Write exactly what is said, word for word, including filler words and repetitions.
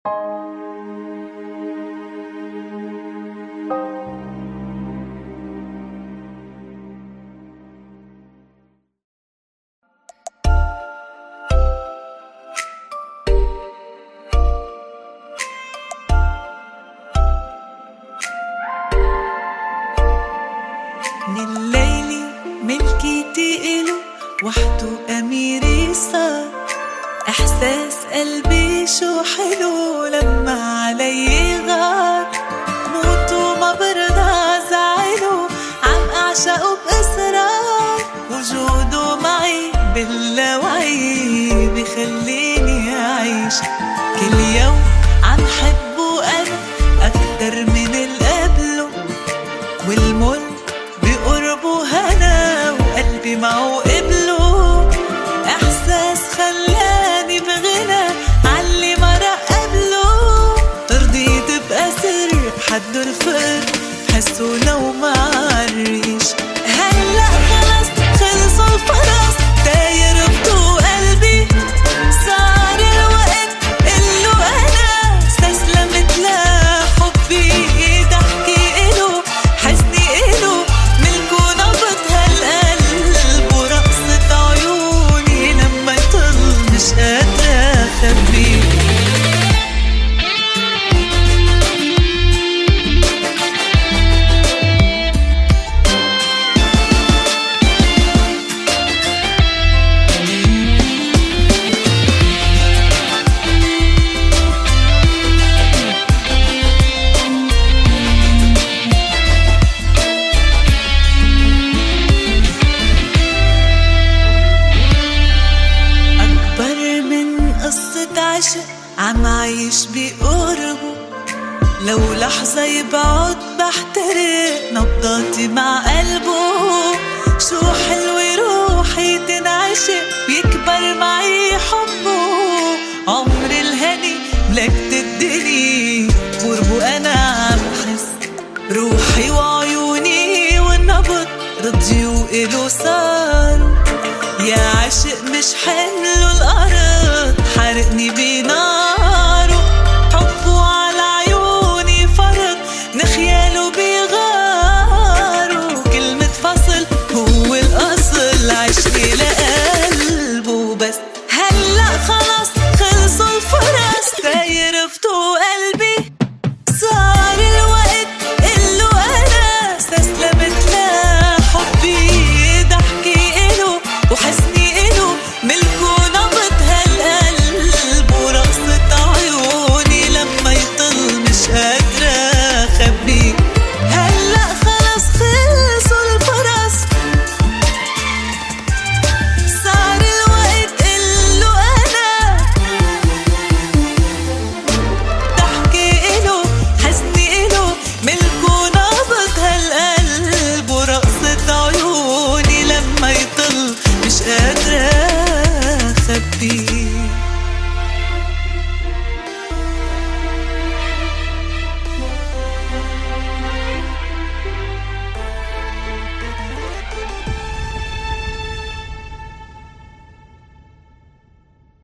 من الليل ملكيتي إله وحده أميري صار. إحساس قلبي شو حلو لما علي غار. موت وما برضى زعله عم أعشقه بإصرار. وجوده معي باللاوعي بخليني أعيش. كل يوم عم حبه أنا أكتر من القبله. والمر بقربه هنا وقلبي معه قبله. إحساس خلاني بغنى عاللي مرق قبله. رضيت بأسر بحده الفقر حسه لو ما عالريش. هلأ خلص خلصوا الفرص داير بضو قلبي. صار الوقت قله أنا استسلمت لحبي. ضحكي إله حزني إله ملكه نبض هالقلب. ورقصة عيوني لما يطل مش قادرة أخبي. عم عايش بقربه. لو لحظة يبعد بحترق نبضاتي مع قلبه. شو حلوة روحي تنعشق بيكبر معي حبه. عمر الهني ملكت الدنيا قربه أنا عم حس. روحي وعيوني والنبض رضيوا إله صاروا. يا عاشق مش حمله الأرض حرقني بناره. حبه على عيوني فرض نخياله بيغاروا. كلمة فصل هو الأصل عشقي لقلبه بس. هلأ خلص خلصوا الفرص داير بضو قلبي.